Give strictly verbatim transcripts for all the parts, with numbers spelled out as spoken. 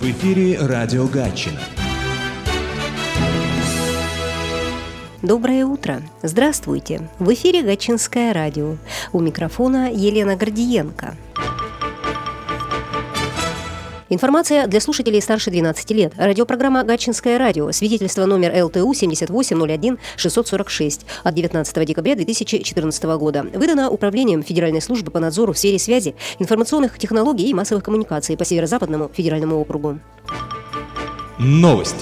В эфире радио Гатчина. Доброе утро! Здравствуйте! В эфире Гатчинское радио. У микрофона Елена Гордиенко. Информация для слушателей старше двенадцати лет. Радиопрограмма «Гатчинское радио». Свидетельство номер эл тэ у семьдесят восемь ноль один шестьсот сорок шесть от девятнадцатого декабря две тысячи четырнадцатого года. Выдано Управлением Федеральной службы по надзору в сфере связи, информационных технологий и массовых коммуникаций по Северо-Западному федеральному округу. Новости.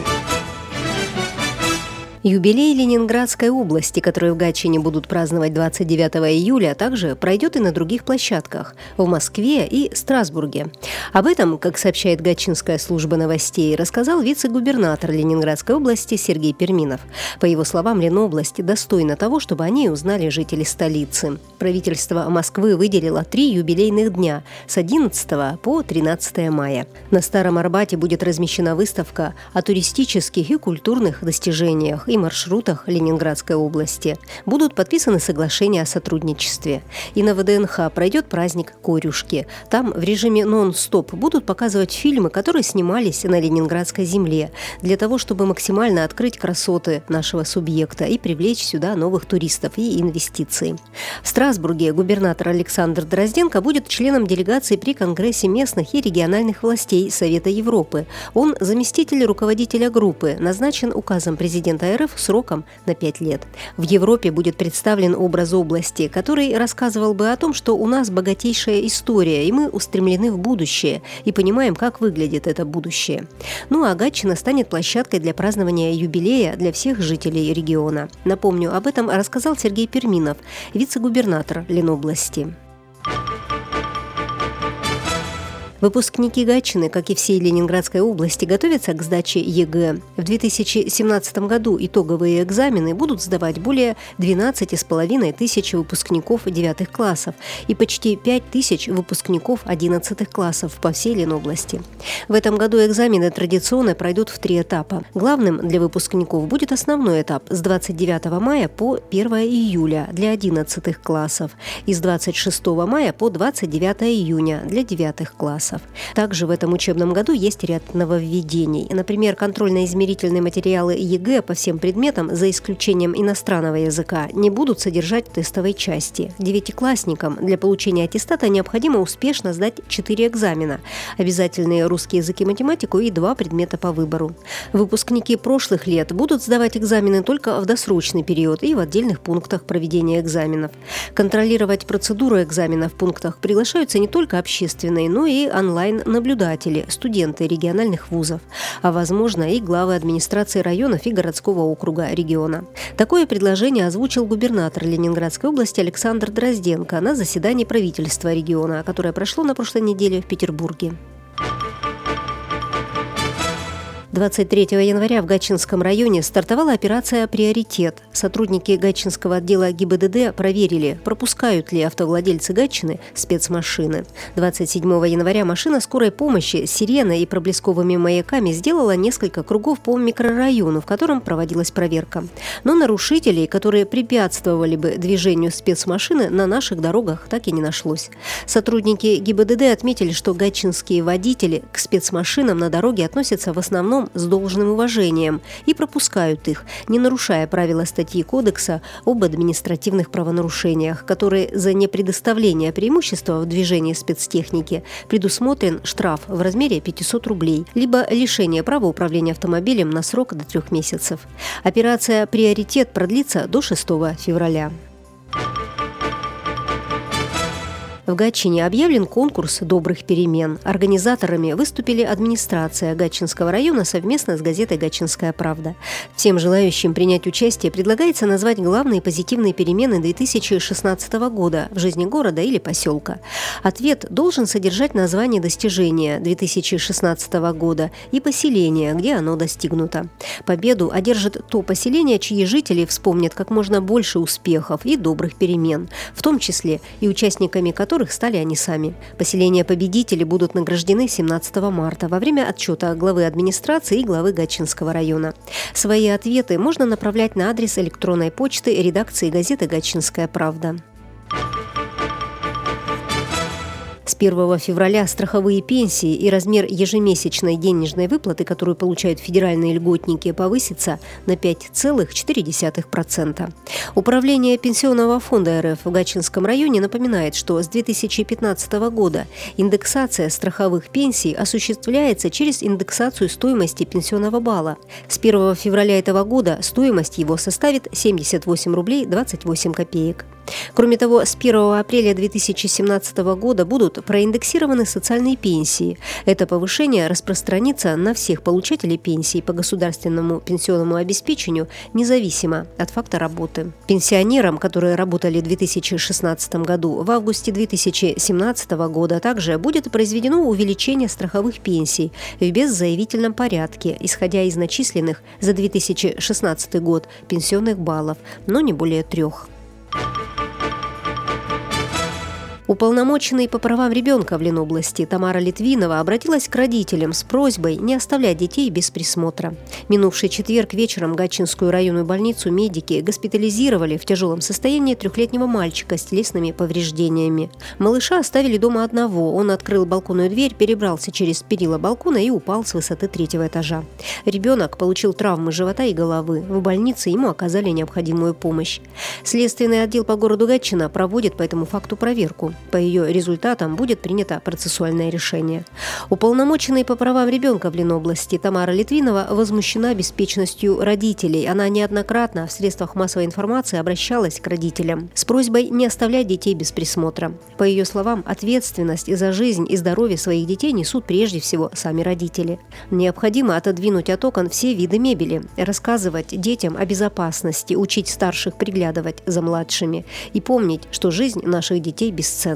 Юбилей Ленинградской области, который в Гатчине будут праздновать двадцать девятого июля, также пройдет и на других площадках – в Москве и Страсбурге. Об этом, как сообщает Гатчинская служба новостей, рассказал вице-губернатор Ленинградской области Сергей Перминов. По его словам, Ленобласть достойна того, чтобы о ней узнали жители столицы. Правительство Москвы выделило три юбилейных дня – с одиннадцатого по тринадцатое мая. На Старом Арбате будет размещена выставка о туристических и культурных достижениях и маршрутах Ленинградской области. Будут подписаны соглашения о сотрудничестве. И на вэ дэ эн ха пройдет праздник Корюшки. Там в режиме нон-стоп будут показывать фильмы, которые снимались на Ленинградской земле, для того, чтобы максимально открыть красоты нашего субъекта и привлечь сюда новых туристов и инвестиций. В Страсбурге губернатор Александр Дрозденко будет членом делегации при Конгрессе местных и региональных властей Совета Европы. Он заместитель руководителя группы, назначен указом президента эр эф сроком на пять лет. В Европе будет представлен образ области, который рассказывал бы о том, что у нас богатейшая история, и мы устремлены в будущее, и понимаем, как выглядит это будущее. Ну а Гатчина станет площадкой для празднования юбилея для всех жителей региона. Напомню, об этом рассказал Сергей Перминов, вице-губернатор Ленобласти. Выпускники Гатчины, как и всей Ленинградской области, готовятся к сдаче е гэ. В две тысячи семнадцатом году итоговые экзамены будут сдавать более двенадцати с половиной тысяч выпускников девятых классов и почти пять тысяч выпускников одиннадцатых классов по всей Ленобласти. В этом году экзамены традиционно пройдут в три этапа. Главным для выпускников будет основной этап с двадцать девятого мая по первого июля для одиннадцатых классов и с двадцать шестого мая по двадцать девятого июня для девятых классов. Также в этом учебном году есть ряд нововведений. Например, контрольно-измерительные материалы е гэ по всем предметам, за исключением иностранного языка, не будут содержать тестовой части. Девятиклассникам для получения аттестата необходимо успешно сдать четыре экзамена, обязательные русский язык и математику и два предмета по выбору. Выпускники прошлых лет будут сдавать экзамены только в досрочный период и в отдельных пунктах проведения экзаменов. Контролировать процедуру экзамена в пунктах приглашаются не только общественные, но и онлайн-наблюдатели, студенты региональных вузов, а, возможно, и главы администрации районов и городского округа региона. Такое предложение озвучил губернатор Ленинградской области Александр Дрозденко на заседании правительства региона, которое прошло на прошлой неделе в Петербурге. двадцать третьего января в Гатчинском районе стартовала операция «Приоритет». Сотрудники Гатчинского отдела гэ и бэ дэ дэ проверили, пропускают ли автовладельцы Гатчины спецмашины. двадцать седьмого января машина скорой помощи с сиреной и проблесковыми маяками сделала несколько кругов по микрорайону, в котором проводилась проверка. Но нарушителей, которые препятствовали бы движению спецмашины, на наших дорогах так и не нашлось. Сотрудники гэ и бэ дэ дэ отметили, что гатчинские водители к спецмашинам на дороге относятся в основном с должным уважением и пропускают их, не нарушая правила статьи Кодекса об административных правонарушениях, которые за непредоставление преимущества в движении спецтехники предусмотрен штраф в размере пятьсот рублей, либо лишение права управления автомобилем на срок до трех месяцев. Операция «Приоритет» продлится до шестого февраля. В Гатчине объявлен конкурс «Добрых перемен». Организаторами выступили администрация Гатчинского района совместно с газетой «Гатчинская правда». Всем желающим принять участие предлагается назвать главные позитивные перемены две тысячи шестнадцатого года в жизни города или поселка. Ответ должен содержать название достижения две тысячи шестнадцатого года и поселение, где оно достигнуто. Победу одержит то поселение, чьи жители вспомнят как можно больше успехов и добрых перемен, в том числе и участниками которых стали они сами. Поселения-победители будут награждены семнадцатого марта во время отчета главы администрации и главы Гатчинского района. Свои ответы можно направлять на адрес электронной почты редакции газеты «Гатчинская правда». С первого февраля страховые пенсии и размер ежемесячной денежной выплаты, которую получают федеральные льготники, повысится на пять целых четыре десятых процента. Управление Пенсионного фонда РФ в Гатчинском районе напоминает, что с две тысячи пятнадцатого года индексация страховых пенсий осуществляется через индексацию стоимости пенсионного балла. С первого февраля этого года стоимость его составит семьдесят восемь рублей двадцать восемь копеек. Кроме того, с первого апреля две тысячи семнадцатого года будут проиндексированы социальные пенсии. Это повышение распространится на всех получателей пенсий по государственному пенсионному обеспечению, независимо от факта работы. Пенсионерам, которые работали в две тысячи шестнадцатом году, в августе две тысячи семнадцатого года также будет произведено увеличение страховых пенсий в беззаявительном порядке, исходя из начисленных за две тысячи шестнадцатый год пенсионных баллов, но не более трех. Уполномоченный по правам ребенка в Ленобласти Тамара Литвинова обратилась к родителям с просьбой не оставлять детей без присмотра. Минувший четверг вечером Гатчинскую районную больницу медики госпитализировали в тяжелом состоянии трехлетнего мальчика с телесными повреждениями. Малыша оставили дома одного. Он открыл балконную дверь, перебрался через перила балкона и упал с высоты третьего этажа. Ребенок получил травмы живота и головы. В больнице ему оказали необходимую помощь. Следственный отдел по городу Гатчина проводит по этому факту проверку. По ее результатам будет принято процессуальное решение. Уполномоченный по правам ребенка в Ленобласти Тамара Литвинова возмущена беспечностью родителей. Она неоднократно в средствах массовой информации обращалась к родителям с просьбой не оставлять детей без присмотра. По ее словам, ответственность за жизнь и здоровье своих детей несут прежде всего сами родители. Необходимо отодвинуть от окон все виды мебели, рассказывать детям о безопасности, учить старших приглядывать за младшими и помнить, что жизнь наших детей бесценна.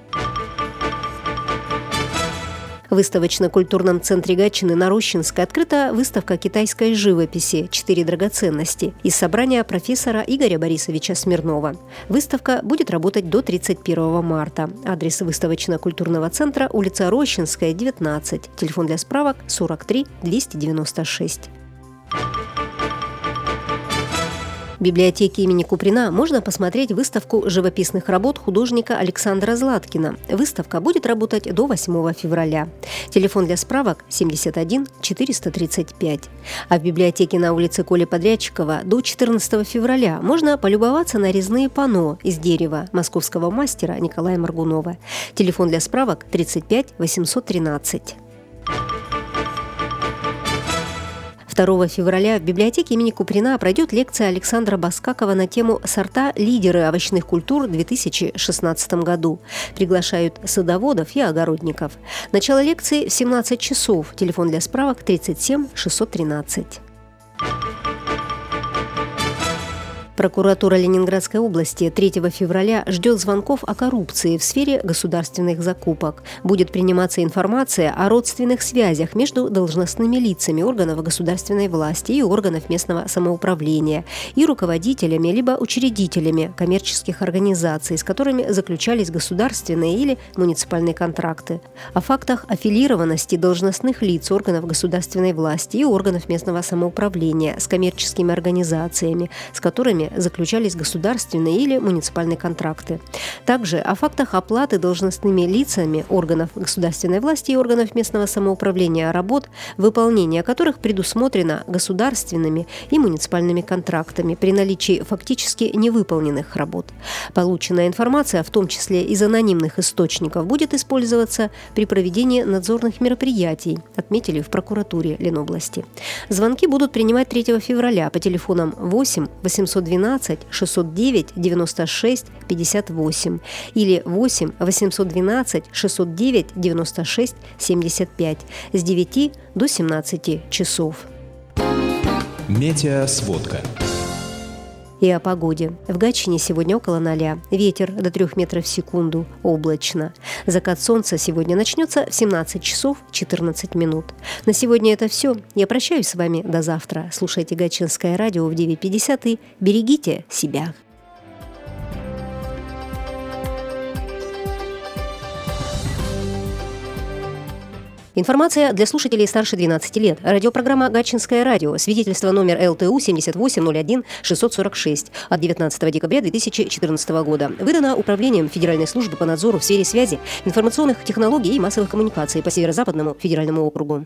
В выставочно-культурном центре Гатчины на Рощинской открыта выставка китайской живописи «Четыре драгоценности» из собрания профессора Игоря Борисовича Смирнова. Выставка будет работать до тридцать первого марта. Адрес выставочно-культурного центра – улица Рощинская, девятнадцать. Телефон для справок сорок три двести девяносто шесть. В библиотеке имени Куприна можно посмотреть выставку живописных работ художника Александра Златкина. Выставка будет работать до восьмого февраля. Телефон для справок семьдесят один четыреста тридцать пять. А в библиотеке на улице Коли Подрядчикова до четырнадцатого февраля можно полюбоваться на резные панно из дерева московского мастера Николая Моргунова. Телефон для справок тридцать пять восемьсот тринадцать. второго февраля в библиотеке имени Куприна пройдет лекция Александра Баскакова на тему «Сорта лидеры овощных культур в две тысячи шестнадцатом году». Приглашают садоводов и огородников. Начало лекции в семнадцать часов. Телефон для справок тридцать семь шестьсот тринадцать. Прокуратура Ленинградской области третьего февраля ждет звонков о коррупции в сфере государственных закупок. Будет приниматься информация о родственных связях между должностными лицами органов государственной власти и органов местного самоуправления и руководителями либо учредителями коммерческих организаций, с которыми заключались государственные или муниципальные контракты. О фактах аффилированности должностных лиц органов государственной власти и органов местного самоуправления с коммерческими организациями, с которыми заключались государственные или муниципальные контракты. Также о фактах оплаты должностными лицами органов государственной власти и органов местного самоуправления работ, выполнение которых предусмотрено государственными и муниципальными контрактами при наличии фактически невыполненных работ. Полученная информация, в том числе из анонимных источников, будет использоваться при проведении надзорных мероприятий, отметили в прокуратуре Ленобласти. Звонки будут принимать третьего февраля по телефонам восемь восемьсот двенадцать шестьсот девять девяносто шесть пятьдесят восемь или восемь восемьсот двенадцать шестьсот девять девяносто шесть семьдесят пять с девяти до семнадцати часов. Метеосводка. И о погоде. В Гатчине сегодня около ноля. Ветер до трех метров в секунду. Облачно. Закат солнца сегодня начнется в семнадцать часов четырнадцать минут. На сегодня это все. Я прощаюсь с вами до завтра. Слушайте Гатчинское радио в девять пятьдесят и берегите себя. Информация для слушателей старше двенадцати лет. Радиопрограмма «Гатчинское радио». Свидетельство номер эл тэ у семьдесят восемь ноль один шестьсот сорок шесть от девятнадцатого декабря две тысячи четырнадцатого года. Выдано Управлением Федеральной службы по надзору в сфере связи, информационных технологий и массовых коммуникаций по Северо-Западному федеральному округу.